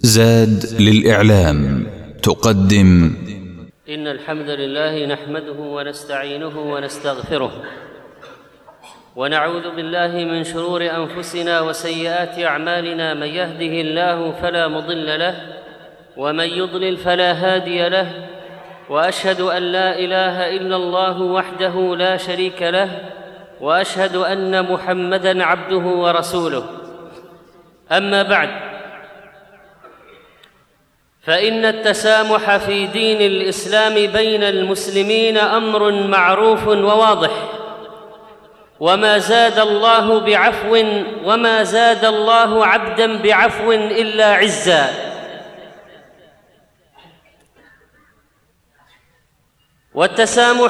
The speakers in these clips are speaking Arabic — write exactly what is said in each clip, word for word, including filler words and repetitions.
زاد للإعلام تقدم. إن الحمد لله نحمده ونستعينه ونستغفره ونعوذ بالله من شرور أنفسنا وسيئات أعمالنا. من يهده الله فلا مضل له ومن يضلل فلا هادي له، وأشهد أن لا إله إلا الله وحده لا شريك له، وأشهد أن محمدًا عبده ورسوله. أما بعد، فإن التسامح في دين الإسلام بين المسلمين أمر معروف وواضح، وما زاد الله بعفو وما زاد الله عبدًا بعفو إلا عزًا. والتسامح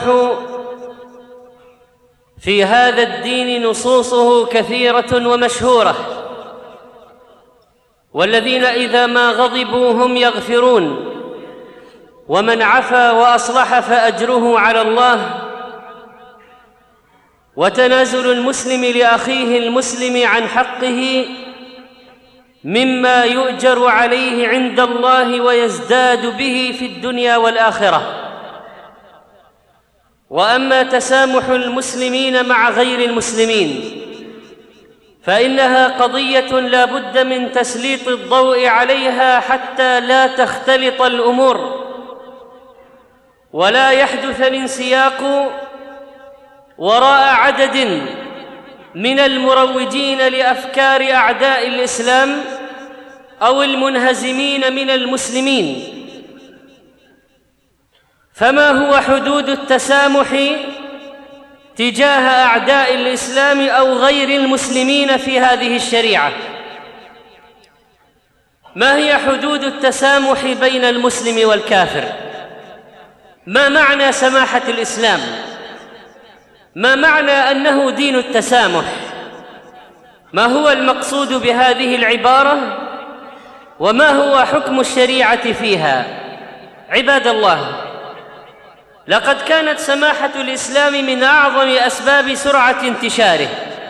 في هذا الدين نصوصه كثيرة ومشهورة، والذين إذا ما غضبوا هم يغفرون، ومن عفا وأصلح فأجره على الله. وتنازل المسلم لأخيه المسلم عن حقه مما يؤجر عليه عند الله ويزداد به في الدنيا والآخرة. وأما تسامح المسلمين مع غير المسلمين فإنها قضية لا بد من تسليط الضوء عليها حتى لا تختلط الأمور ولا يحدث الانسياق وراء عدد من المروجين لأفكار أعداء الإسلام أو المنهزمين من المسلمين. فما هو حدود التسامح تجاه أعداء الإسلام أو غير المسلمين في هذه الشريعة؟ ما هي حدود التسامح بين المسلم والكافر؟ ما معنى سماحة الإسلام؟ ما معنى أنه دين التسامح؟ ما هو المقصود بهذه العبارة؟ وما هو حكم الشريعة فيها؟ عباد الله، لقد كانت سماحة الإسلام من أعظم أسباب سرعة انتشاره،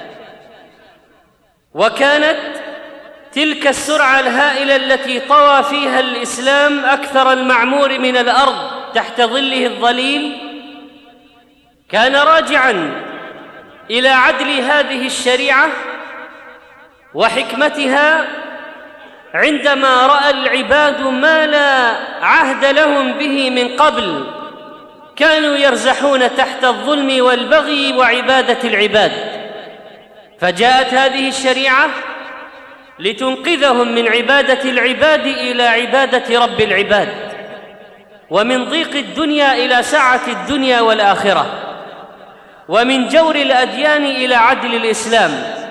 وكانت تلك السرعة الهائلة التي طوى فيها الإسلام أكثر المعمور من الأرض تحت ظله الظليل كان راجعاً إلى عدل هذه الشريعة وحكمتها، عندما رأى العباد ما لا عهد لهم به من قبل كانوا يرزحون تحت الظلم والبغي وعبادة العباد، فجاءت هذه الشريعة لتنقذهم من عبادة العباد إلى عبادة رب العباد، ومن ضيق الدنيا إلى سعة الدنيا والآخرة، ومن جور الأديان إلى عدل الإسلام.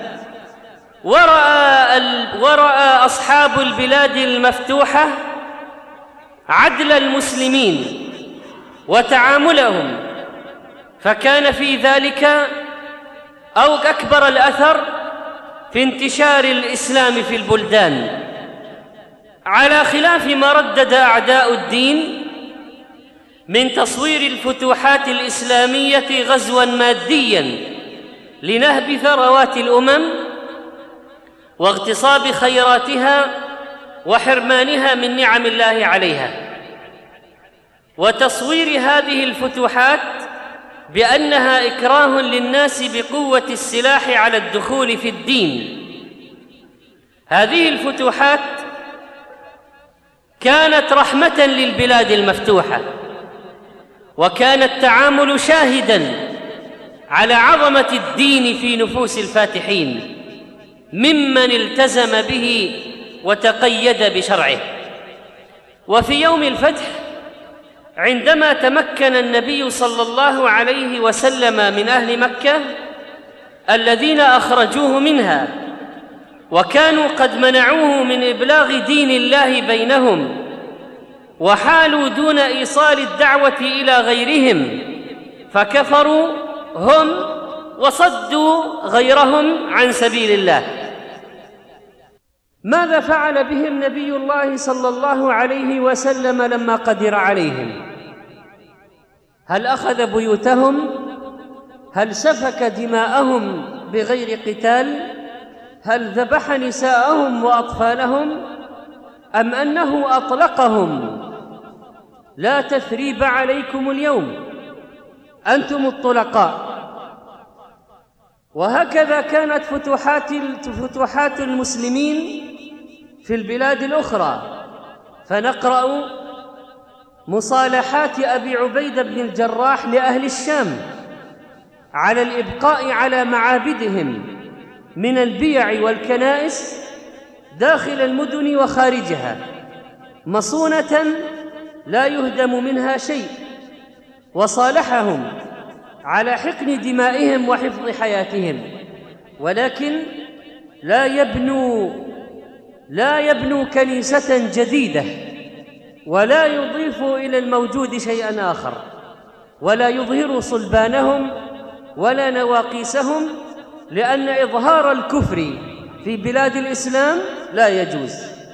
ورأى, ورأى أصحاب البلاد المفتوحة عدل المسلمين وتعاملهم، فكان في ذلك أو أكبر الأثر في انتشار الإسلام في البلدان، على خلاف ما ردد أعداء الدين من تصوير الفتوحات الإسلامية غزواً مادياً لنهب ثروات الأمم واغتصاب خيراتها وحرمانها من نعم الله عليها، وتصوير هذه الفتوحات بأنها إكراه للناس بقوة السلاح على الدخول في الدين. هذه الفتوحات كانت رحمة للبلاد المفتوحة، وكان التعامل شاهداً على عظمة الدين في نفوس الفاتحين ممن التزم به وتقيد بشرعه. وفي يوم الفتح عندما تمكن النبي صلى الله عليه وسلم من أهل مكة الذين أخرجوه منها وكانوا قد منعوه من إبلاغ دين الله بينهم وحالوا دون إيصال الدعوة إلى غيرهم، فكفروا هم وصدوا غيرهم عن سبيل الله. ماذا فعل بهم نبي الله صلى الله عليه وسلم لما قدر عليهم؟ هل أخذ بيوتهم؟ هل سفك دماءهم بغير قتال؟ هل ذبح نساءهم وأطفالهم؟ أم أنه أطلقهم: لا تثريب عليكم اليوم، أنتم الطلقاء. وهكذا كانت فتوحات فتوحات المسلمين في البلاد الأخرى، فنقرأ مصالحات أبي عبيدة بن الجراح لأهل الشام على الإبقاء على معابدهم من البيع والكنائس داخل المدن وخارجها، مصونة لا يهدم منها شيء، وصالحهم على حقن دمائهم وحفظ حياتهم، ولكن لا يبنوا لا يبنوا كنيسة جديدة، ولا يضيفوا إلى الموجود شيئا آخر، ولا يظهروا صلبانهم ولا نواقيسهم، لأن إظهار الكفر في بلاد الإسلام لا يجوز.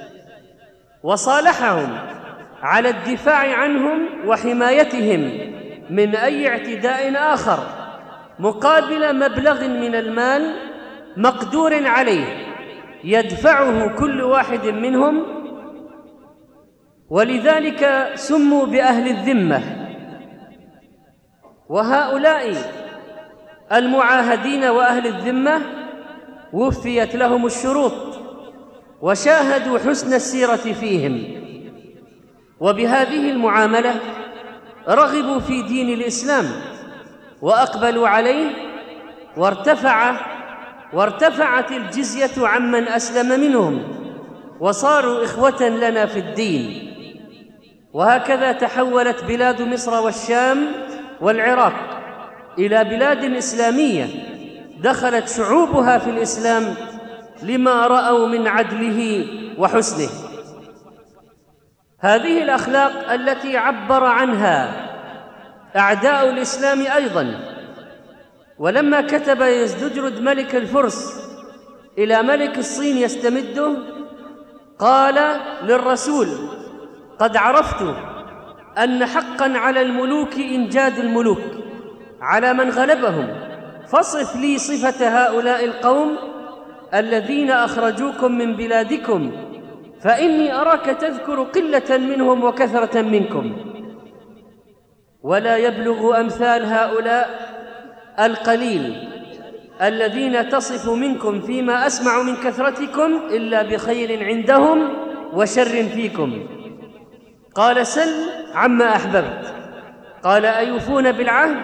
وصالحهم على الدفاع عنهم وحمايتهم من أي اعتداء آخر مقابل مبلغ من المال مقدور عليه يدفعه كل واحد منهم، ولذلك سموا بأهل الذمة. وهؤلاء المعاهدين وأهل الذمة وفيت لهم الشروط وشاهدوا حسن السيرة فيهم، وبهذه المعاملة رغبوا في دين الإسلام وأقبلوا عليه، وارتفع وارتفعت الجزية عمن أسلم منهم، وصاروا إخوة لنا في الدين. وهكذا تحولت بلاد مصر والشام والعراق إلى بلاد إسلامية دخلت شعوبها في الإسلام لما رأوا من عدله وحسنه. هذه الأخلاق التي عبر عنها أعداء الإسلام أيضاً. ولما كتب يزدجرد ملك الفرس إلى ملك الصين يستمده، قال للرسول: قد عرفت أن حقاً على الملوك إنجاد الملوك على من غلبهم، فاصف لي صفة هؤلاء القوم الذين أخرجوكم من بلادكم، فإني أراك تذكر قلة منهم وكثرة منكم، ولا يبلغ أمثال هؤلاء القليل الذين تصف منكم فيما أسمع من كثرتكم إلا بخير عندهم وشر فيكم. قال: سل عما أحببت. قال: أيوفون بالعهد؟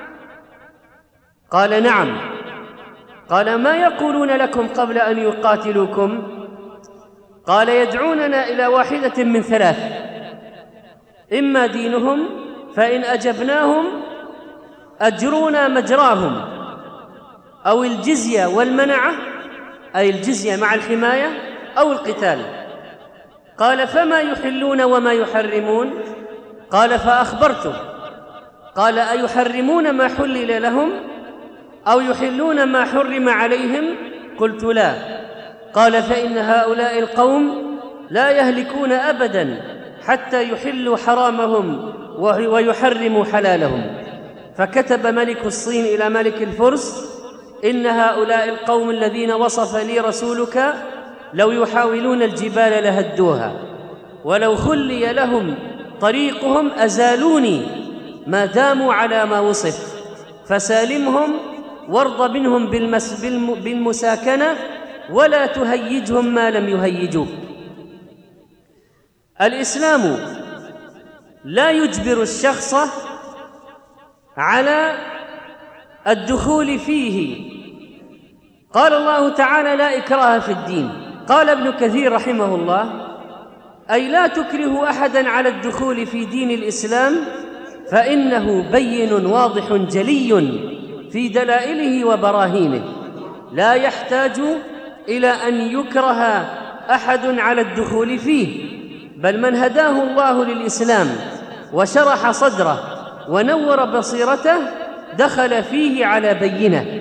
قال: نعم. قال: ما يقولون لكم قبل أن يقاتلوكم؟ قال: يدعوننا إلى واحدة من ثلاث: إما دينهم، فإن أجبناهم أجرونا مجراهم، أو الجزية والمنعة، أي الجزية مع الحماية، أو القتال. قال: فما يحلون وما يحرمون؟ قال: فأخبرته. قال: أيحرمون ما حلل لهم أو يحلون ما حرم عليهم؟ قلت: لا. قال: فإن هؤلاء القوم لا يهلكون أبداً حتى يحلوا حرامهم ويحرموا حلالهم. فكتب ملك الصين إلى ملك الفرس: إن هؤلاء القوم الذين وصف لي رسولك لو يحاولون الجبال لهدوها، ولو خلي لهم طريقهم أزالوني ما داموا على ما وصف، فسالمهم وارض منهم بالمس بالمساكنة ولا تهيجهم ما لم يهيجوه. الإسلام لا يجبر الشخص على الدخول فيه. قال الله تعالى: لا إكراه في الدين. قال ابن كثير رحمه الله: أي لا تكره أحداً على الدخول في دين الإسلام، فإنه بين واضح جلي في دلائله وبراهينه، لا يحتاج إلى أن يكره أحد على الدخول فيه، بل من هداه الله للإسلام وشرح صدره ونور بصيرته دخل فيه على بينة.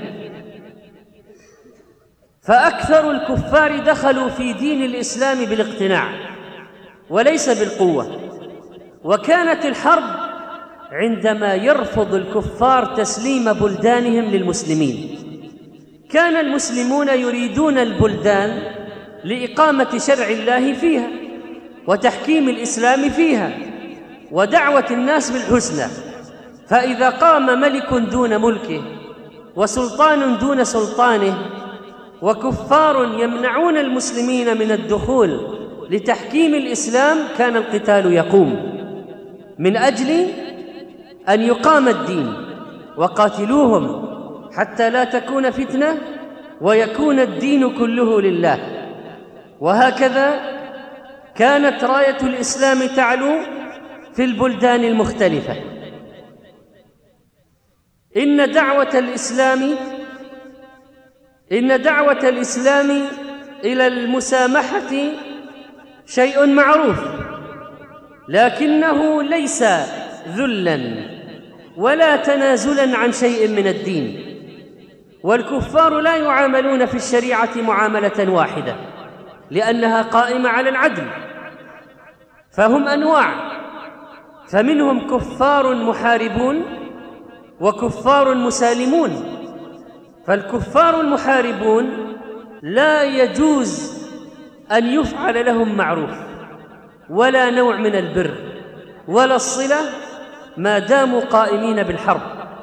فأكثر الكفار دخلوا في دين الإسلام بالاقتناع وليس بالقوة، وكانت الحرب عندما يرفض الكفار تسليم بلدانهم للمسلمين. كان المسلمون يريدون البلدان لإقامة شرع الله فيها، وتحكيم الإسلام فيها ودعوة الناس بالحسنى. فإذا قام ملك دون ملكه وسلطان دون سلطانه وكفار يمنعون المسلمين من الدخول لتحكيم الإسلام، كان القتال يقوم من أجل أن يقام الدين. وقاتلوهم حتى لا تكون فتنة ويكون الدين كله لله. وهكذا كانت راية الإسلام تعلو في البلدان المختلفة. إن دعوة الإسلام إن دعوة الإسلام إلى المسامحة شيء معروف، لكنه ليس ذلاً ولا تنازلاً عن شيء من الدين. والكفار لا يعاملون في الشريعة معاملة واحدة لأنها قائمة على العدل، فهم أنواع، فمنهم كفار محاربون وكفار مسالمون. فالكفار المحاربون لا يجوز أن يفعل لهم معروف ولا نوع من البر ولا الصلة ما داموا قائمين بالحرب.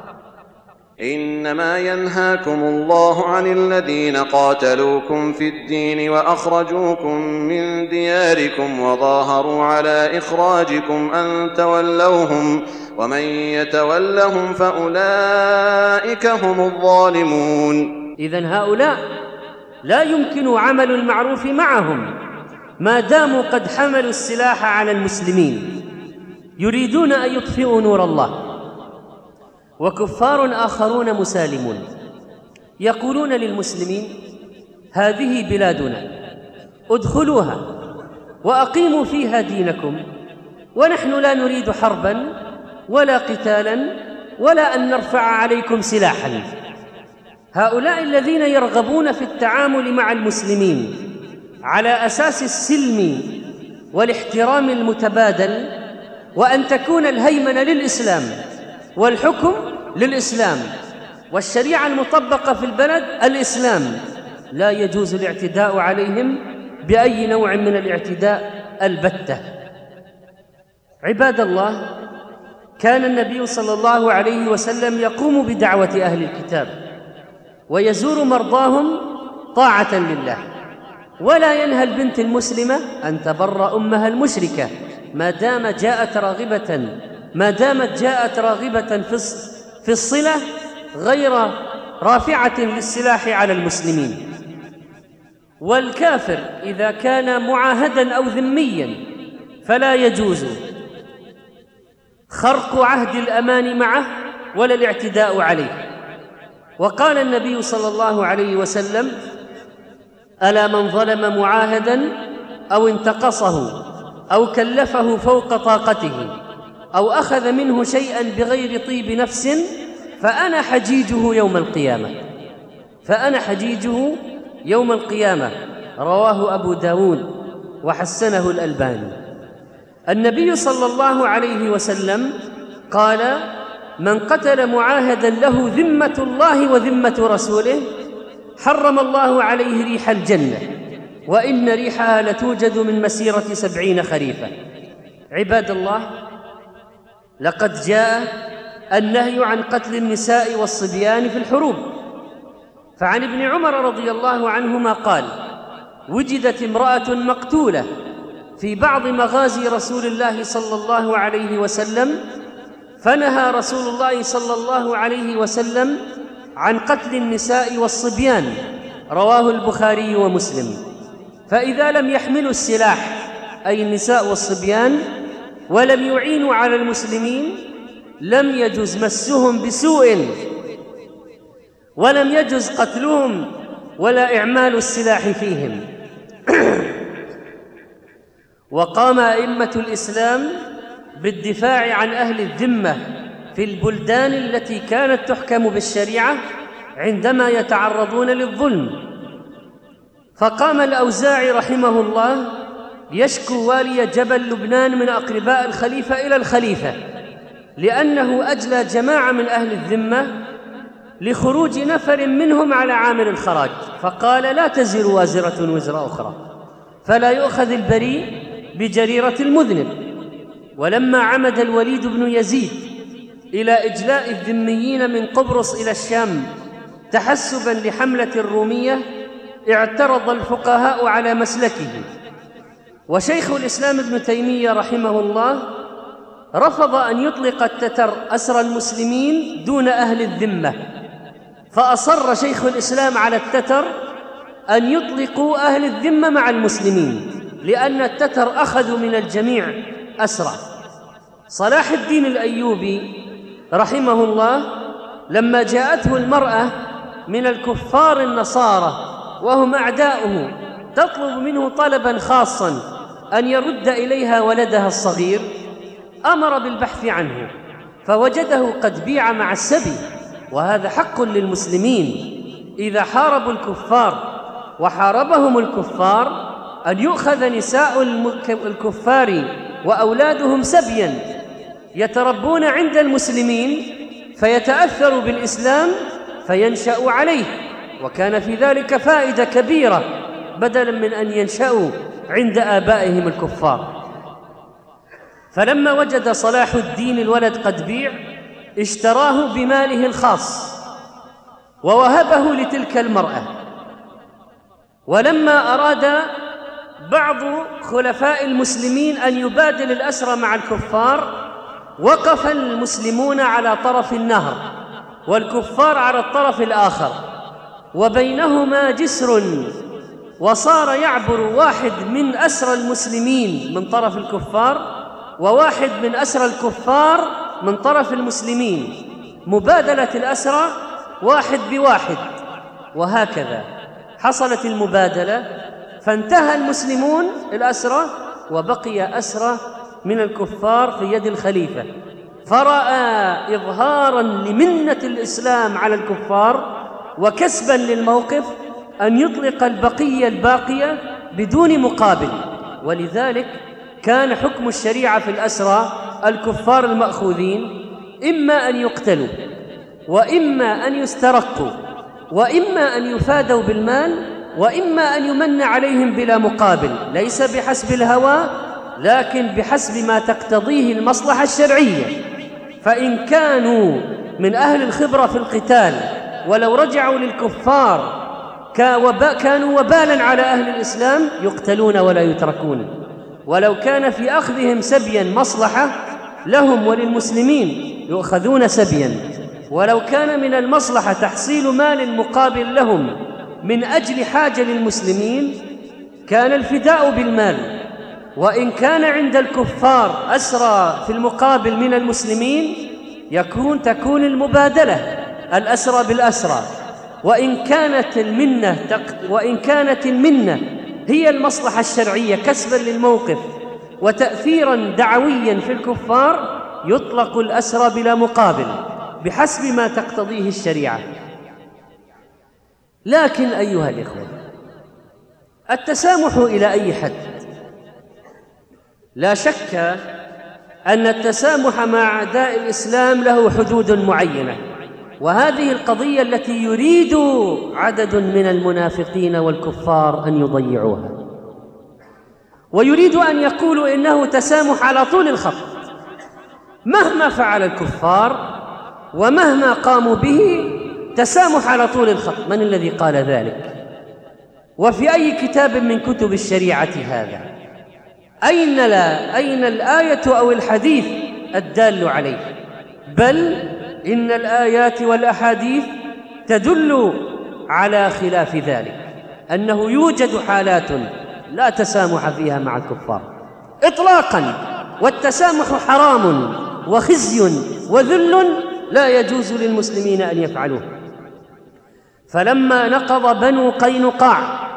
إنما ينهاكم الله عن الذين قاتلوكم في الدين وأخرجوكم من دياركم وظاهروا على إخراجكم أن تولوهم ومن يتولهم فأولئك هم الظالمون. إذن هؤلاء لا يمكن عمل المعروف معهم ما داموا قد حملوا السلاح على المسلمين يريدون أن يطفئوا نور الله. وكفار آخرون مسالمون يقولون للمسلمين: هذه بلادنا، ادخلوها وأقيموا فيها دينكم، ونحن لا نريد حربا ولا قتالا ولا أن نرفع عليكم سلاحا. هؤلاء الذين يرغبون في التعامل مع المسلمين على أساس السلم والاحترام المتبادل، وأن تكون الهيمنة للإسلام والحكم للإسلام والشريعة المطبقة في البلد الإسلام، لا يجوز الاعتداء عليهم بأي نوع من الاعتداء البتة. عباد الله، كان النبي صلى الله عليه وسلم يقوم بدعوة أهل الكتاب ويزور مرضاهم طاعة لله، ولا ينهى البنت المسلمة أن تبر أمها المشركة ما دام جاءت راغبة ما دامت جاءت راغبة في الصلة غير رافعة للسلاح على المسلمين. والكافر إذا كان معاهداً أو ذمياً فلا يجوز خرق عهد الأمان معه ولا الاعتداء عليه. وقال النبي صلى الله عليه وسلم: ألا من ظلم معاهداً أو انتقصه أو كلفه فوق طاقته أو أخذ منه شيئاً بغير طيب نفس فأنا حجيجه يوم القيامة فأنا حجيجه يوم القيامة رواه أبو داود وحسنه الألباني. النبي صلى الله عليه وسلم قال: من قتل معاهداً له ذمة الله وذمة رسوله حرم الله عليه ريح الجنة، وإن ريحها لتوجد من مسيرة سبعين خريفا. عباد الله، لقد جاء النهي عن قتل النساء والصبيان في الحروب. فعن ابن عمر رضي الله عنهما قال: وجدت امرأة مقتولة في بعض مغازي رسول الله صلى الله عليه وسلم، فنهى رسول الله صلى الله عليه وسلم عن قتل النساء والصبيان، رواه البخاري ومسلم. فإذا لم يحملوا السلاح أي النساء والصبيان ولم يعينوا على المسلمين لم يجز مسهم بسوء ولم يجز قتلهم ولا إعمال السلاح فيهم. وقام أئمة الإسلام بالدفاع عن أهل الذمة في البلدان التي كانت تحكم بالشريعة عندما يتعرضون للظلم. فقام الأوزاعي رحمه الله يشكو والي جبل لبنان من أقرباء الخليفة إلى الخليفة لأنه أجلى جماعة من أهل الذمة لخروج نفر منهم على عامل الخراج، فقال: لا تزر وازرة وزر أخرى، فلا يؤخذ البريء بجريرة المذنب. ولما عمد الوليد بن يزيد إلى إجلاء الذميين من قبرص إلى الشام تحسباً لحملة الرومية، اعترض الفقهاء على مسلكه، وشيخ الإسلام ابن تيمية رحمه الله رفض أن يطلق التتر أسرى المسلمين دون أهل الذمة، فأصر شيخ الإسلام على التتر أن يطلقوا أهل الذمة مع المسلمين، لأن التتر أخذوا من الجميع أسرى. صلاح الدين الأيوبي رحمه الله لما جاءته المرأة من الكفار النصارى وهم أعداؤه تطلب منه طلباً خاصاً أن يرد إليها ولدها الصغير، أمر بالبحث عنه فوجده قد بيع مع السبي، وهذا حق للمسلمين إذا حاربوا الكفار وحاربهم الكفار أن يؤخذ نساء الكفار وأولادهم سبياً يتربون عند المسلمين فيتأثروا بالإسلام فينشأوا عليه، وكان في ذلك فائدة كبيرة بدلاً من أن ينشأوا عند آبائهم الكفار. فلما وجد صلاح الدين الولد قد بيع اشتراه بماله الخاص ووهبه لتلك المرأة. ولما أراد بعض خلفاء المسلمين أن يبادل الأسرى مع الكفار وقف المسلمون على طرف النهر والكفار على الطرف الآخر وبينهما جسر، وصار يعبر واحد من أسرى المسلمين من طرف الكفار وواحد من أسرى الكفار من طرف المسلمين، مبادلة الأسرى واحد بواحد، وهكذا حصلت المبادلة فانتهى المسلمون الأسرى وبقي أسرى من الكفار في يد الخليفة، فرأى إظهاراً لمنة الإسلام على الكفار وكسباً للموقف أن يطلق البقية الباقية بدون مقابل. ولذلك كان حكم الشريعة في الأسرى الكفار المأخوذين إما أن يقتلوا وإما أن يسترقوا وإما أن يفادوا بالمال وإما أن يمن عليهم بلا مقابل، ليس بحسب الهوى لكن بحسب ما تقتضيه المصلحة الشرعية. فإن كانوا من أهل الخبرة في القتال ولو رجعوا للكفار كانوا وبالا على أهل الإسلام يقتلون ولا يتركون، ولو كان في أخذهم سبيا مصلحة لهم وللمسلمين يؤخذون سبيا، ولو كان من المصلحة تحصيل مال مقابل لهم من أجل حاجة للمسلمين كان الفداء بالمال. وإن كان عند الكفار أسرى في المقابل من المسلمين يكون تكون المبادلة الأسرى بالأسرى. وإن كانت المنة وإن كانت المنة هي المصلحة الشرعية كسباً للموقف وتأثيراً دعوياً في الكفار يطلق الأسرى بلا مقابل بحسب ما تقتضيه الشريعة. لكن أيها الإخوة، التسامح إلى أي حد؟ لا شك أن التسامح مع أعداء الإسلام له حدود معينة، وهذه القضية التي يريد عدد من المنافقين والكفار أن يضيعوها، ويريد أن يقولوا إنه تسامح على طول الخط، مهما فعل الكفار ومهما قاموا به تسامح على طول الخط. من الذي قال ذلك؟ وفي أي كتاب من كتب الشريعة هذا؟ أين لا أين الآية أو الحديث الدال عليه؟ بل إن الآيات والأحاديث تدل على خلاف ذلك، أنه يوجد حالات لا تسامح فيها مع الكفار إطلاقاً، والتسامح حرام وخزي وذل لا يجوز للمسلمين أن يفعلوه. فلما نقض بنو قينقاع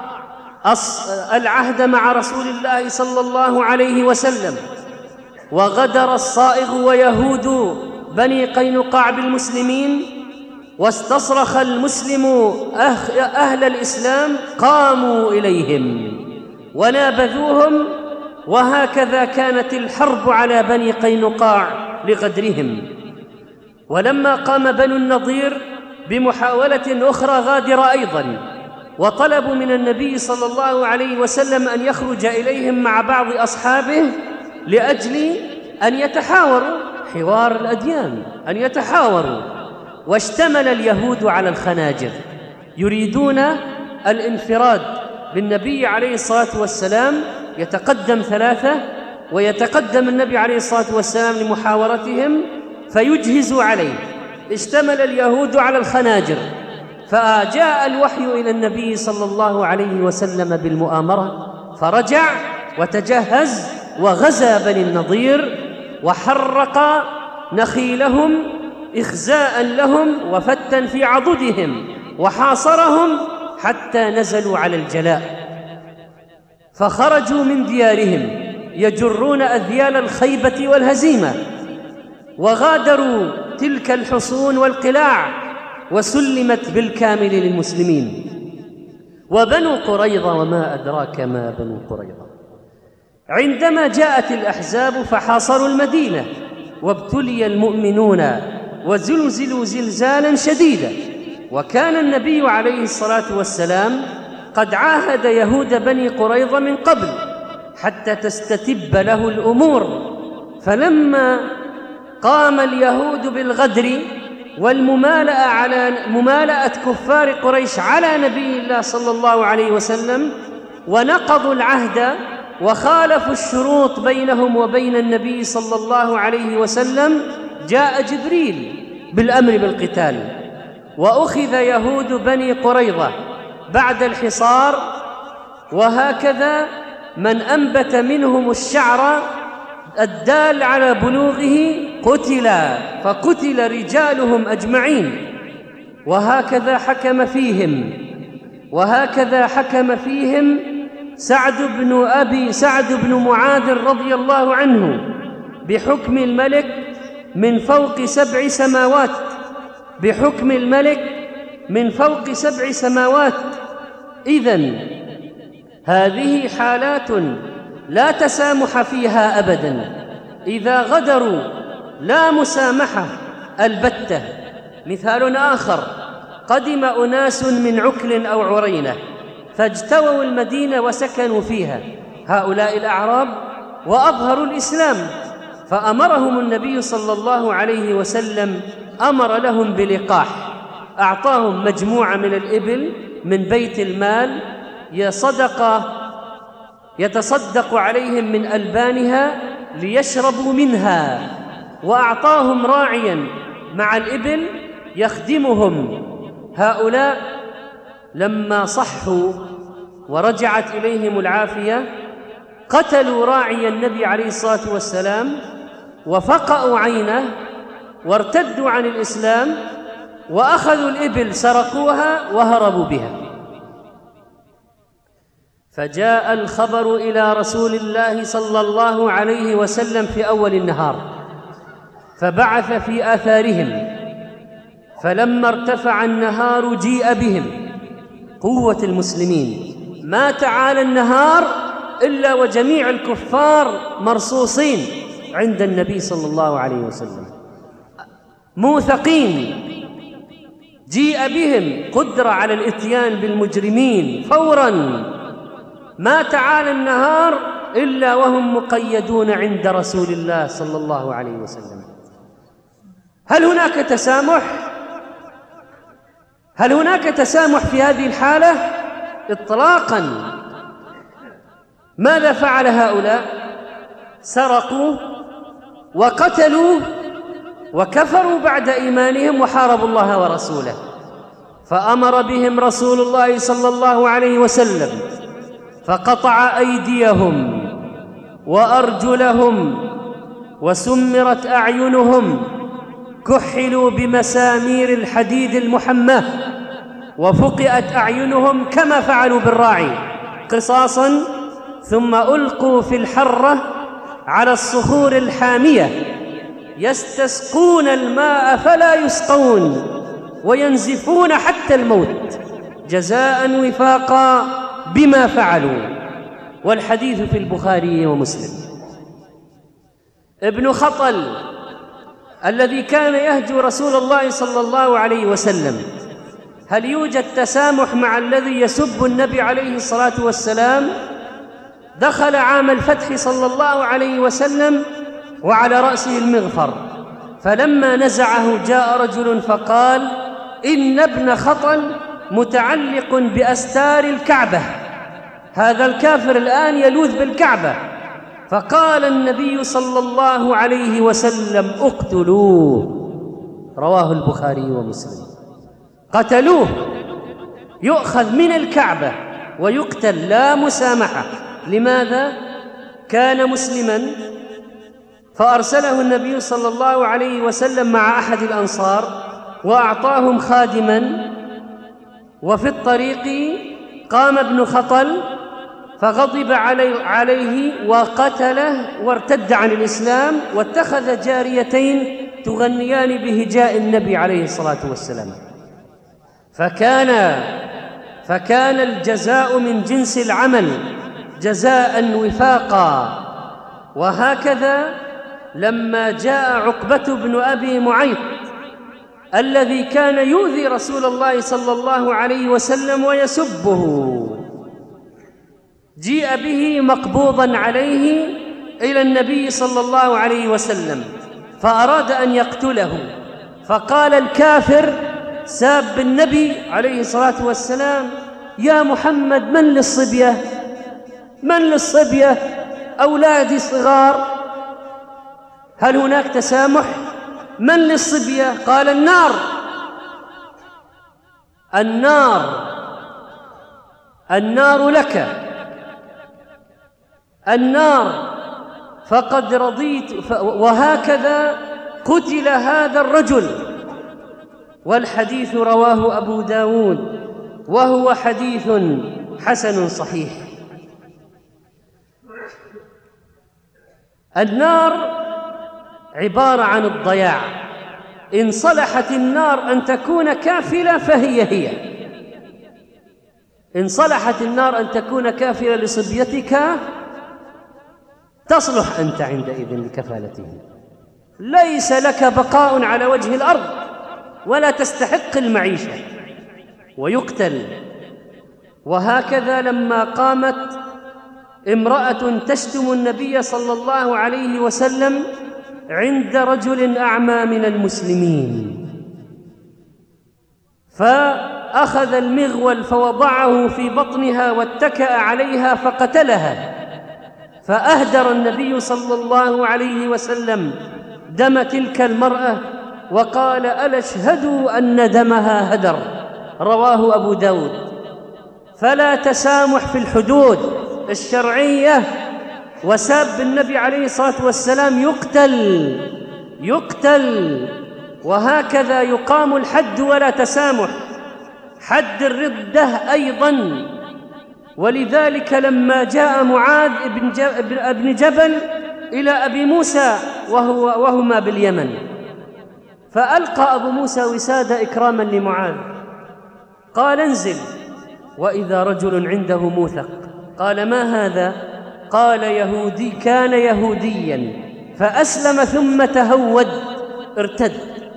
العهد مع رسول الله صلى الله عليه وسلم وغدر الصائغ ويهود بني قينقاع بالمسلمين واستصرخ المسلم أهل الإسلام قاموا إليهم ونابذوهم، وهكذا كانت الحرب على بني قينقاع لغدرهم. ولما قام بنو النضير بمحاولة أخرى غادرة أيضا وطلبوا من النبي صلى الله عليه وسلم أن يخرج إليهم مع بعض أصحابه لأجل أن يتحاوروا حوار الأديان، أن يتحاوروا. واشتمل اليهود على الخناجر، يريدون الانفراد بالنبي عليه الصلاة والسلام، يتقدم ثلاثة ويتقدم النبي عليه الصلاة والسلام لمحاورتهم فيجهزوا عليه. اشتمل اليهود على الخناجر، فجاء الوحي إلى النبي صلى الله عليه وسلم بالمؤامرة، فرجع وتجهز وغزا بني النضير وحرق نخيلهم إخزاء لهم وفتا في عضدهم، وحاصرهم حتى نزلوا على الجلاء، فخرجوا من ديارهم يجرون أذيال الخيبة والهزيمة، وغادروا تلك الحصون والقلاع، وسلمت بالكامل للمسلمين. وبنو قريظة، وما أدراك ما بنو قريظة، عندما جاءت الأحزاب فحاصروا المدينة، وابتلي المؤمنون وزلزلوا زلزالا شديدا. وكان النبي عليه الصلاة والسلام قد عاهد يهود بني قريظة من قبل حتى تستتب له الأمور، فلما قام اليهود بالغدر والممالأة على ممالأة كفار قريش على نبي الله صلى الله عليه وسلم، ونقضوا العهد وخالفوا الشروط بينهم وبين النبي صلى الله عليه وسلم، جاء جبريل بالأمر بالقتال، وأخذ يهود بني قريظة بعد الحصار. وهكذا من أنبت منهم الشعر الدال على بلوغه قتل، فقتل رجالهم أجمعين. وهكذا حكم فيهم وهكذا حكم فيهم سعد بن أبي سعد بن معاذ رضي الله عنه بحكم الملك من فوق سبع سماوات بحكم الملك من فوق سبع سماوات. إذن هذه حالات لا تسامح فيها أبداً، إذا غدروا لا مسامحة البتة. مثال آخر: قدم أناس من عكل أو عرينة فاجتووا المدينة وسكنوا فيها، هؤلاء الأعراب، وأظهروا الإسلام، فأمرهم النبي صلى الله عليه وسلم، أمر لهم بلقاح، أعطاهم مجموعة من الإبل من بيت المال يصدق يتصدق عليهم من ألبانها ليشربوا منها، وأعطاهم راعياً مع الإبل يخدمهم. هؤلاء لما صحوا ورجعت إليهم العافية قتلوا راعي النبي عليه الصلاة والسلام وفقأوا عينه وارتدوا عن الإسلام، وأخذوا الإبل سرقوها وهربوا بها. فجاء الخبر إلى رسول الله صلى الله عليه وسلم في أول النهار، فبعث في آثارهم، فلما ارتفع النهار جيء بهم. قوة المسلمين، ما تعالى النهار إلا وجميع الكفار مرصوصين عند النبي صلى الله عليه وسلم موثقين. جيء بهم قدرة على الإتيان بالمجرمين فوراً، ما تعالى النهار إلا وهم مقيدون عند رسول الله صلى الله عليه وسلم. هل هناك تسامح؟ هل هناك تسامح في هذه الحالة؟ إطلاقاً. ماذا فعل هؤلاء؟ سرقوا وقتلوا وكفروا بعد إيمانهم وحاربوا الله ورسوله، فأمر بهم رسول الله صلى الله عليه وسلم فقطع أيديهم وأرجلهم وسمرت أعينهم، كحلوا بمسامير الحديد المحماة وفقئت أعينهم كما فعلوا بالراعي قصاصاً، ثم ألقوا في الحرة على الصخور الحامية يستسقون الماء فلا يسقون وينزفون حتى الموت جزاء وفاقا بما فعلوا. والحديث في البخاري ومسلم. ابن خطل الذي كان يهجو رسول الله صلى الله عليه وسلم هل يوجد تسامح مع الذي يسب النبي عليه الصلاة والسلام؟ دخل عام الفتح صلى الله عليه وسلم وعلى رأسه المغفر، فلما نزعه جاء رجل فقال: إن ابن خطل متعلق بأستار الكعبة، هذا الكافر الآن يلوذ بالكعبة. فقال النبي صلى الله عليه وسلم: اقتلوه. رواه البخاري ومسلم. قتلوه، يؤخذ من الكعبة ويقتل، لا مسامحة. لماذا؟ كان مسلما فأرسله النبي صلى الله عليه وسلم مع أحد الأنصار وأعطاهم خادما، وفي الطريق قام ابن خطل فغضب عليه وقتله وارتد عن الإسلام، واتخذ جاريتين تغنيان بهجاء النبي عليه الصلاة والسلام. فكان فكان الجزاء من جنس العمل، جزاء وفاقا. وهكذا لما جاء عقبة بن أبي معيط الذي كان يؤذي رسول الله صلى الله عليه وسلم ويسبه، جيء به مقبوضا عليه إلى النبي صلى الله عليه وسلم فأراد أن يقتله، فقال الكافر ساب النبي عليه الصلاة والسلام: يا محمد، من للصبية؟ من للصبية؟ أولادي صغار، هل هناك تسامح؟ من للصبية؟ قال: النار. النار النار لك، النار، فقد رضيت. وهكذا قتل هذا الرجل، والحديث رواه أبو داود وهو حديث حسن صحيح. النار عبارة عن الضياع، إن صلحت النار أن تكون كافلة فهي هي، إن صلحت النار أن تكون كافلة لصبيتك تصلح أنت عندئذ لكفالته، ليس لك بقاء على وجه الأرض ولا تستحق المعيشة، ويقتل. وهكذا لما قامت امرأة تشتم النبي صلى الله عليه وسلم عند رجل أعمى من المسلمين، فأخذ المغول فوضعه في بطنها واتكأ عليها فقتلها، فأهدر النبي صلى الله عليه وسلم دم تلك المرأة وقال: ألا اشهدوا أن دمها هدر. رواه أبو داود. فلا تسامح في الحدود الشرعية، وساب النبي عليه الصلاة والسلام يقتل يقتل وهكذا يقام الحد ولا تسامح. حد الردة أيضا. ولذلك لما جاء معاذ بن جبل إلى أبي موسى وهو وهما باليمن، فألقى أبو موسى وسادة إكراما لمعاذ، قال: انزل. وإذا رجل عنده موثق، قال: ما هذا؟ قال: يهودي، كان يهوديا فأسلم ثم تهود ارتد.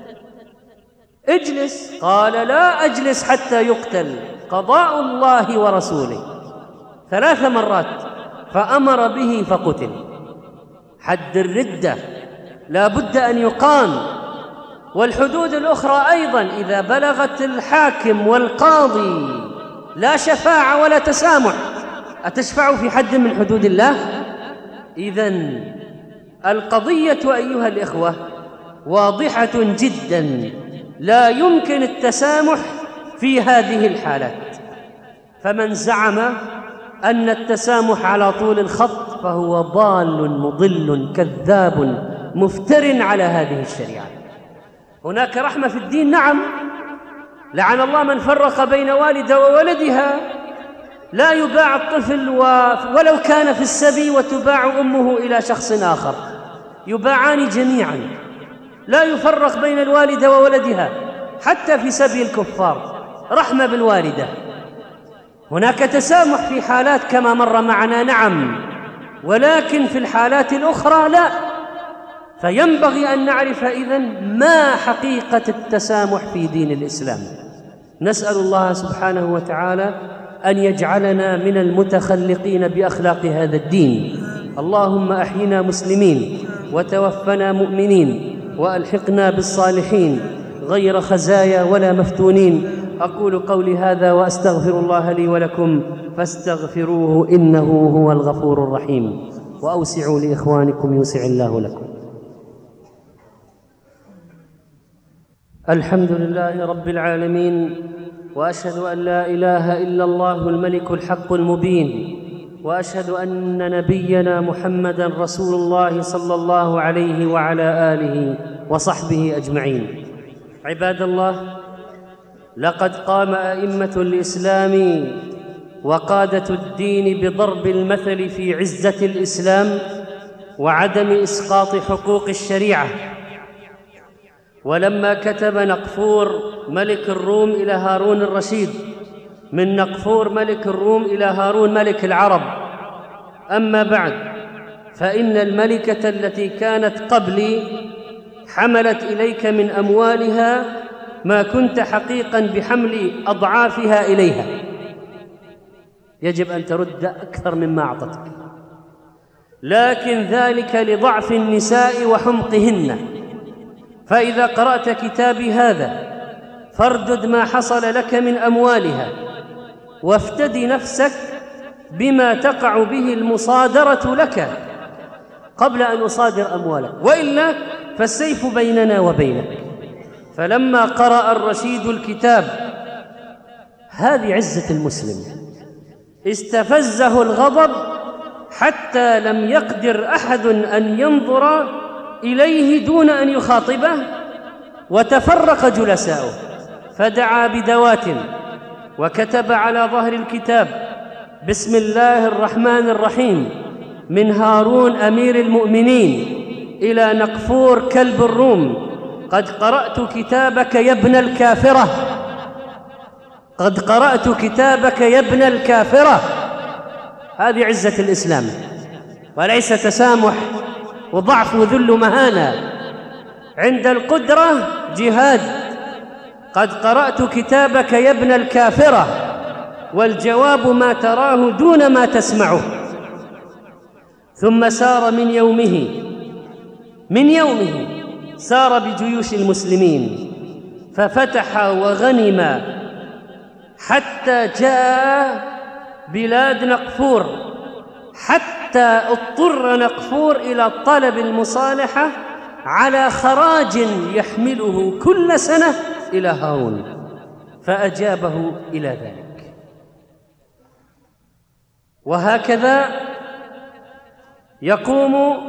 اجلس. قال: لا أجلس حتى يقتل، قضاء الله ورسوله. ثلاث مرات فأمر به فقتل. حد الردة لا بد أن يقام. والحدود الأخرى أيضا إذا بلغت الحاكم والقاضي لا شفاعة ولا تسامح، أتشفع في حد من حدود الله؟ إذن القضية أيها الإخوة واضحة جدا، لا يمكن التسامح في هذه الحالات. فمن زعم أن التسامح على طول الخط فهو ضال مضل كذاب مفتر على هذه الشريعة. هناك رحمة في الدين، نعم، لعن الله من فرق بين والدة وولدها. لا يباع الطفل ولو كان في السبي وتباع أمه إلى شخص آخر، يباعان جميعا، لا يفرق بين الوالدة وولدها حتى في سبي الكفار، رحمة بالوالدة. هناك تسامح في حالات كما مر معنا، نعم، ولكن في الحالات الأخرى لا. فينبغي أن نعرف إذن ما حقيقة التسامح في دين الإسلام. نسأل الله سبحانه وتعالى أن يجعلنا من المتخلقين بأخلاق هذا الدين. اللهم أحينا مسلمين وتوفنا مؤمنين وألحقنا بالصالحين غير خزايا ولا مفتونين. أقول قولي هذا وأستغفر الله لي ولكم فاستغفروه إنه هو الغفور الرحيم، وأوسعوا لإخوانكم يوسع الله لكم. الحمد لله رب العالمين، وأشهد أن لا إله إلا الله الملك الحق المبين، وأشهد أن نبينا محمدًا رسول الله صلى الله عليه وعلى آله وصحبه أجمعين. عباد الله، لقد قام أئمة الإسلام وقادة الدين بضرب المثل في عزة الإسلام وعدم إسقاط حقوق الشريعة. ولما كتب نقفور ملك الروم إلى هارون الرشيد، من نقفور ملك الروم إلى هارون ملك العرب: أما بعد، فإن الملكة التي كانت قبلي حملت إليك من أموالها ما كنت حقيقاً بحمل أضعافها إليها، يجب أن ترد أكثر مما أعطتك، لكن ذلك لضعف النساء وحمقهن. فإذا قرأت كتابي هذا فاردد ما حصل لك من أموالها، وافتدي نفسك بما تقع به المصادرة لك قبل أن أصادر أموالك، وإلا فالسيف بيننا وبينك. فلما قرأ الرشيد الكتاب، هذه عزة المسلم، استفزه الغضب حتى لم يقدر أحد أن ينظر إليه دون أن يخاطبه، وتفرق جلساؤه، فدعا بدوات وكتب على ظهر الكتاب: بسم الله الرحمن الرحيم، من هارون أمير المؤمنين إلى نقفور كلب الروم، قد قرأت كتابك يا ابن الكافرة، قد قرأت كتابك يا ابن الكافرة. هذه عزة الإسلام، وليس تسامح وضعف وذل مهانة. عند القدرة جهاد. قد قرأت كتابك يا ابن الكافرة، والجواب ما تراه دون ما تسمعه. ثم سار من يومه من يومه سار بجيوش المسلمين ففتح وغنم حتى جاء بلاد نقفور، حتى اضطر نقفور إلى طلب المصالحة على خراج يحمله كل سنة إلى هارون، فأجابه إلى ذلك. وهكذا يقوم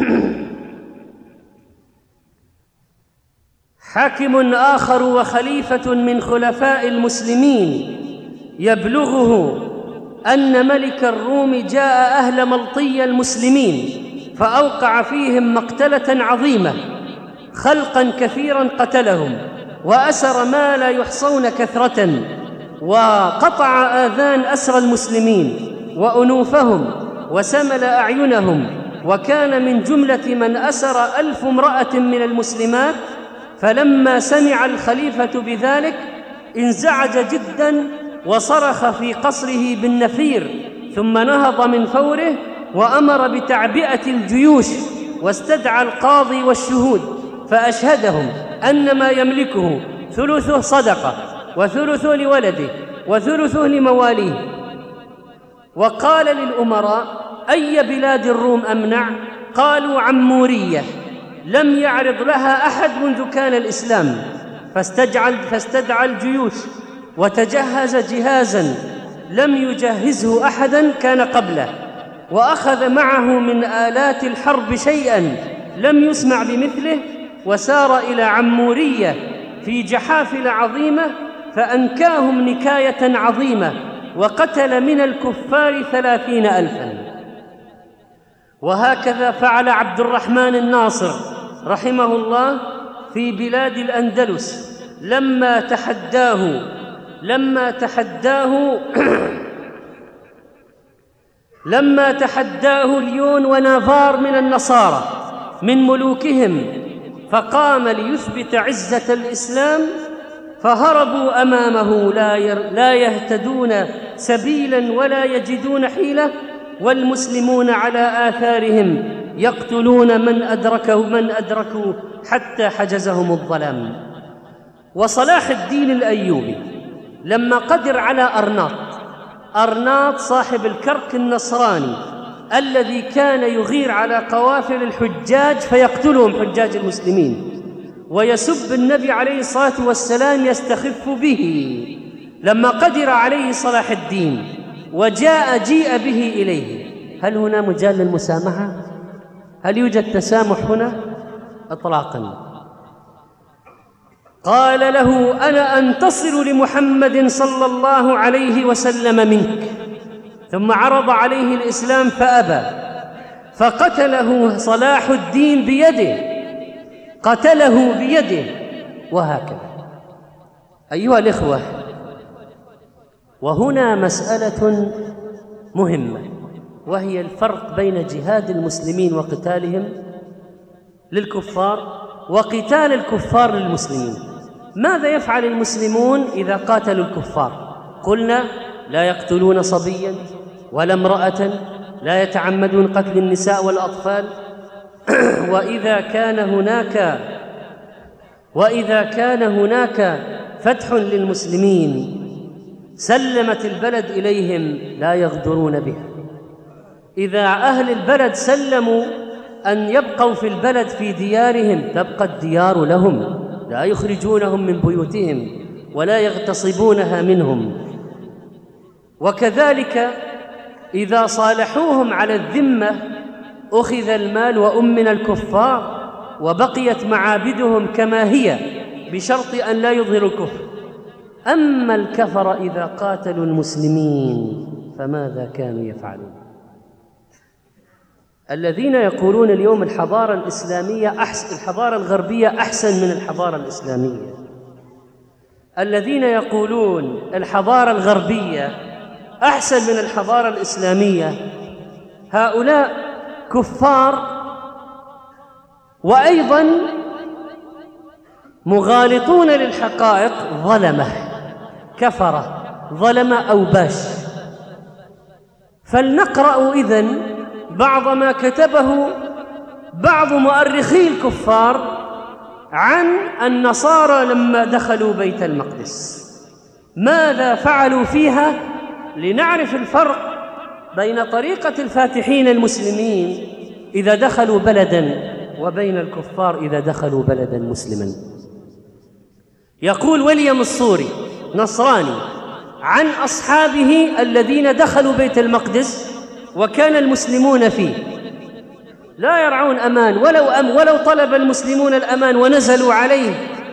حاكم آخر وخليفة من خلفاء المسلمين يبلغه أن ملك الروم جاء أهل ملطي المسلمين فأوقع فيهم مقتلة عظيمة، خلقا كثيرا قتلهم، وأسر ما لا يحصون كثرة، وقطع آذان أسر المسلمين وأنوفهم وسمل أعينهم، وكان من جملة من أسر ألف امرأة من المسلمات. فلما سمع الخليفة بذلك انزعج جدا وصرخ في قصره بالنفير، ثم نهض من فوره وأمر بتعبئة الجيوش، واستدعى القاضي والشهود فأشهدهم أن ما يملكه ثلثه صدقة، وثلثه لولده، وثلثه لمواليه. وقال للأمراء: أي بلاد الروم أمنع؟ قالوا: عمورية، لم يعرض لها أحد منذ كان الإسلام. فاستجعل فاستدعى الجيوش وتجهز جهازا لم يجهزه أحدا كان قبله، وأخذ معه من آلات الحرب شيئا لم يسمع بمثله، وسار إلى عمورية في جحافل عظيمة فأنكاهم نكاية عظيمة، وقتل من الكفار ثلاثين ألفا. وهكذا فعل عبد الرحمن الناصر رحمه الله في بلاد الأندلس لما تحداه لما تحداه لما تحداه ليون ونافار من النصارى من ملوكهم، فقام ليثبت عزة الإسلام فهربوا أمامه لا, ير لا يهتدون سبيلا ولا يجدون حيلة، والمسلمون على آثارهم يقتلون من أدركه من أدركوا حتى حجزهم الظلام. وصلاح الدين الأيوبي لما قدر على أرناط، أرناط صاحب الكرك النصراني الذي كان يغير على قوافل الحجاج فيقتلهم حجاج المسلمين ويسب النبي عليه الصلاة والسلام يستخف به، لما قدر عليه صلاح الدين وجاء جيء به إليه، هل هنا مجال للمسامحة؟ هل يوجد تسامح هنا؟ إطلاقا. قال له: أنا أنتصر لمحمد صلى الله عليه وسلم منك. ثم عرض عليه الإسلام فأبى، فقتله صلاح الدين بيده، قتله بيده. وهكذا أيها الإخوة، وهنا مسألة مهمة، وهي الفرق بين جهاد المسلمين وقتالهم للكفار وقتال الكفار للمسلمين. ماذا يفعل المسلمون إذا قاتلوا الكفار؟ قلنا: لا يقتلون صبيا ولا امرأة، لا يتعمدون قتل النساء والأطفال. وإذا كان هناك وإذا كان هناك فتح للمسلمين سلمت البلد إليهم لا يغدرون بها. إذا أهل البلد سلموا أن يبقوا في البلد في ديارهم تبقى الديار لهم، لا يخرجونهم من بيوتهم ولا يغتصبونها منهم. وكذلك إذا صالحوهم على الذمة أخذ المال وأمن الكفار وبقيت معابدهم كما هي بشرط أن لا يظهروا الكفر. أما الكفر إذا قاتلوا المسلمين فماذا كانوا يفعلون؟ الذين يقولون اليوم الحضارة الإسلامية أحسن، الحضارة الغربية أحسن من الحضارة الإسلامية، الذين يقولون الحضارة الغربية أحسن من الحضارة الإسلامية، هؤلاء كفار وأيضا مغالطون للحقائق، ظلمة كفرة ظلمة أوباش. فلنقرأ إذن بعض ما كتبه بعض مؤرخي الكفار عن النصارى لما دخلوا بيت المقدس، ماذا فعلوا فيها، لنعرف الفرق بين طريقة الفاتحين المسلمين إذا دخلوا بلداً وبين الكفار إذا دخلوا بلداً مسلماً. يقول ويليام الصوري نصراني عن أصحابه الذين دخلوا بيت المقدس وكان المسلمون فيه لا يرعون أمان، ولو, أم ولو طلب المسلمون الأمان ونزلوا عليه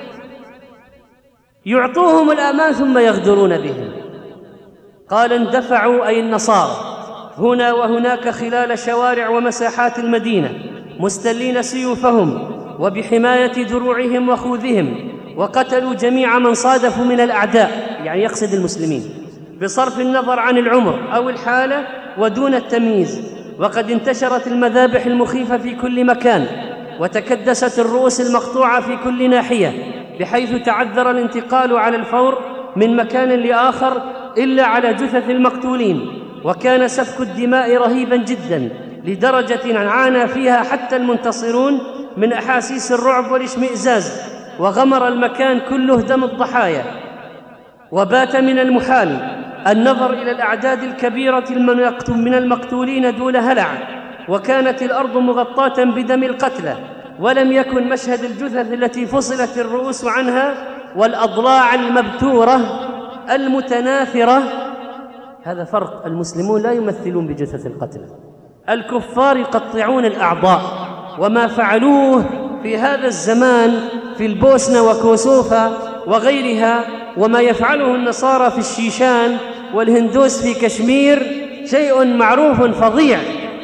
يعطوهم الأمان ثم يغدرون بهم. قال: اندفعوا أي النصارى هنا وهناك خلال شوارع ومساحات المدينة مستلين سيوفهم وبحماية دروعهم وخوذهم، وقتلوا جميع من صادفوا من الأعداء، يعني يقصد المسلمين، بصرف النظر عن العمر أو الحالة ودون التمييز. وقد انتشرت المذابح المخيفة في كل مكان، وتكدست الرؤوس المقطوعة في كل ناحية، بحيث تعذر الانتقال على الفور من مكان لآخر إلا على جثث المقتولين. وكان سفك الدماء رهيبا جدا لدرجة عانى فيها حتى المنتصرون من أحاسيس الرعب والاشمئزاز، وغمر المكان كله دم الضحايا. وبات من المحال النظر إلى الأعداد الكبيرة من المقتولين دون هلع، وكانت الأرض مغطاة بدم القتلى، ولم يكن مشهد الجثث التي فصلت الرؤوس عنها والأضلاع المبتورة المتناثرة. هذا فرق، المسلمون لا يمثلون بجثث القتلى، الكفار يقطعون الأعضاء. وما فعلوه في هذا الزمان في البوسنة وكوسوفا وغيرها، وما يفعله النصارى في الشيشان والهندوس في كشمير شيء معروف فظيع.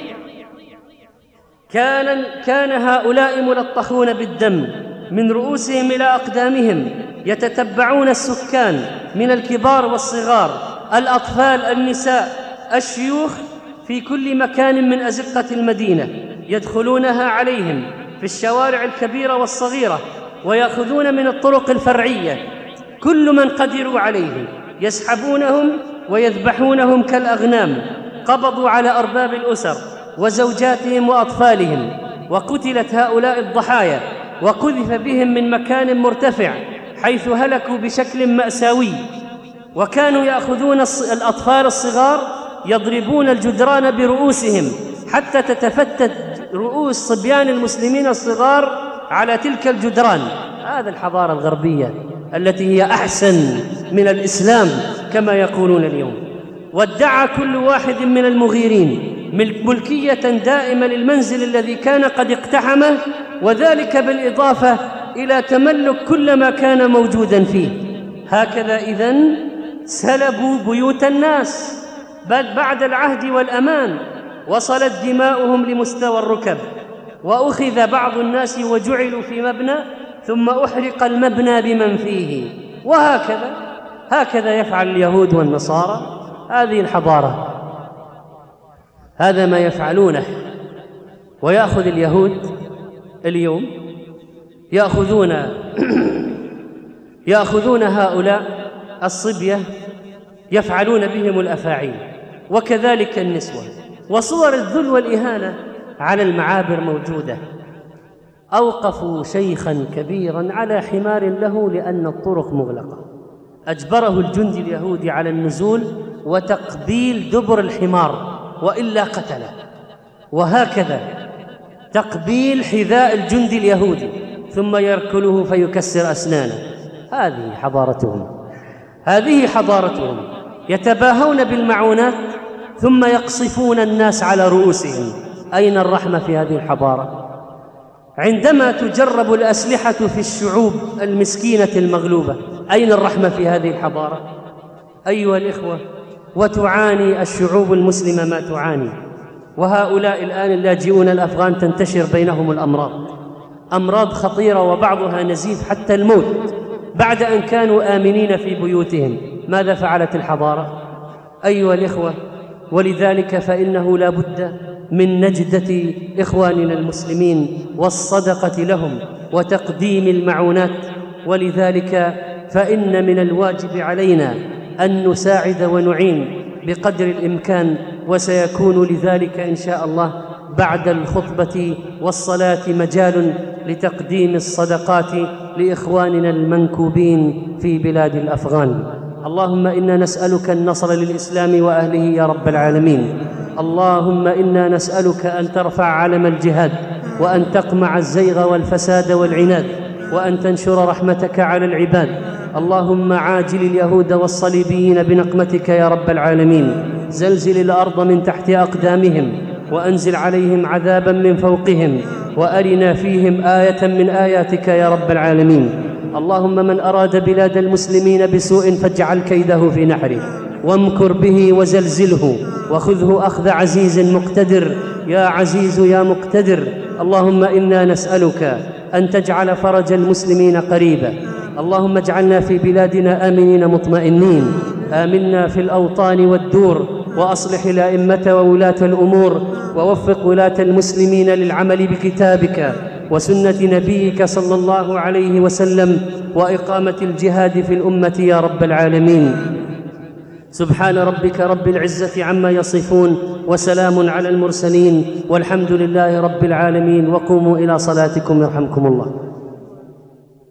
كان, كان هؤلاء ملطخون بالدم من رؤوسهم إلى أقدامهم، يتتبعون السكان من الكبار والصغار، الأطفال، النساء، الشيوخ، في كل مكان من أزقة المدينة، يدخلونها عليهم في الشوارع الكبيرة والصغيرة، ويأخذون من الطرق الفرعية كل من قدروا عليه يسحبونهم ويذبحونهم كالأغنام. قبضوا على أرباب الأسر وزوجاتهم وأطفالهم، وقتلت هؤلاء الضحايا وقذف بهم من مكان مرتفع حيث هلكوا بشكل مأساوي. وكانوا يأخذون الأطفال الصغار يضربون الجدران برؤوسهم حتى تتفتت رؤوس صبيان المسلمين الصغار على تلك الجدران. هذا الحضارة الغربية التي هي أحسن من الإسلام كما يقولون اليوم. وادعى كل واحد من المغيرين ملكية دائمة للمنزل الذي كان قد اقتحمه، وذلك بالإضافة إلى تملك كل ما كان موجودا فيه. هكذا إذن سلبوا بيوت الناس، بل بعد العهد والأمان وصلت دماؤهم لمستوى الركب، وأخذ بعض الناس وجعلوا في مبنى ثم أحرق المبنى بمن فيه. وهكذا هكذا يفعل اليهود والنصارى. هذه الحضارة، هذا ما يفعلونه. ويأخذ اليهود اليوم يأخذون يأخذون هؤلاء الصبية يفعلون بهم الأفاعيل، وكذلك النسوة. وصور الذل والإهانة على المعابر موجودة. أوقفوا شيخا كبيرا على حمار له لأن الطرق مغلقة، أجبره الجندي اليهودي على النزول وتقبيل دبر الحمار وإلا قتله. وهكذا تقبيل حذاء الجندي اليهودي ثم يركله فيكسر أسنانه. هذه حضارتهم، هذه حضارتهم. يتباهون بالمعونات ثم يقصفون الناس على رؤوسهم. أين الرحمة في هذه الحضارة؟ عندما تجرب الأسلحة في الشعوب المسكينة المغلوبة، أين الرحمة في هذه الحضارة؟ أيها الإخوة، وتعاني الشعوب المسلمة ما تعاني. وهؤلاء الآن اللاجئون الأفغان تنتشر بينهم الأمراض، أمراض خطيرة وبعضها نزيف حتى الموت بعد أن كانوا آمنين في بيوتهم. ماذا فعلت الحضارة؟ أيها الإخوة، ولذلك فإنه لا بد من نجدة إخواننا المسلمين والصدقة لهم وتقديم المعونات. ولذلك فإن من الواجب علينا أن نساعد ونعين بقدر الإمكان، وسيكون لذلك إن شاء الله بعد الخطبة والصلاة مجال لتقديم الصدقات لإخواننا المنكوبين في بلاد الأفغان. اللهم إنا نسألك النصر للإسلام وأهله يا رب العالمين. اللهم إنا نسألك أن ترفع علم الجهاد، وأن تقمع الزيغ والفساد والعناد، وأن تنشر رحمتك على العباد. اللهم عاجل اليهود والصليبيين بنقمتك يا رب العالمين. زلزل الأرض من تحت أقدامهم، وأنزل عليهم عذابا من فوقهم، وأرنا فيهم آية من آياتك يا رب العالمين. اللهم من أراد بلاد المسلمين بسوء فاجعل كيده في نحره، وامكر به وزلزله، وخذه أخذ عزيز مقتدر يا عزيز يا مقتدر. اللهم إنا نسألك أن تجعل فرج المسلمين قريبا. اللهم اجعلنا في بلادنا آمنين مطمئنين، آمنا في الأوطان والدور، وأصلح الأئمة وولاة الأمور، ووفق ولاة المسلمين للعمل بكتابك وسنة نبيك صلى الله عليه وسلم، وإقامة الجهاد في الأمة يا رب العالمين. سبحان ربك رب العزة عما يصفون، وسلام على المرسلين، والحمد لله رب العالمين. وقوموا إلى صلاتكم يرحمكم الله.